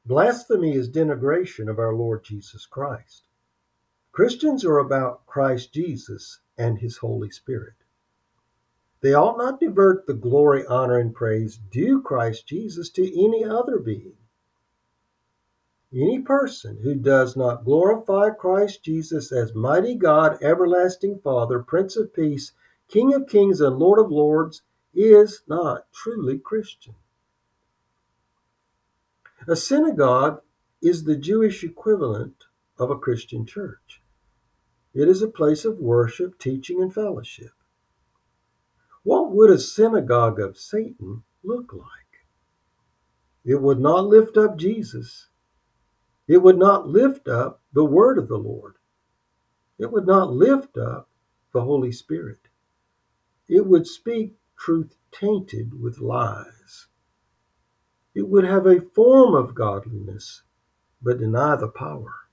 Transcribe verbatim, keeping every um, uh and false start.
Blasphemy is denigration of our Lord Jesus Christ. Christians are about Christ Jesus and his Holy Spirit. They ought not divert the glory, honor, and praise due Christ Jesus to any other being. Any person who does not glorify Christ Jesus as mighty God, everlasting Father, Prince of Peace, King of Kings, and Lord of Lords is not truly Christian. A synagogue is the Jewish equivalent of a Christian church. It is a place of worship, teaching, and fellowship. What would a synagogue of Satan look like? It would not lift up Jesus. It would not lift up the word of the Lord. It would not lift up the Holy Spirit. It would speak truth tainted with lies. It would have a form of godliness, but deny the power.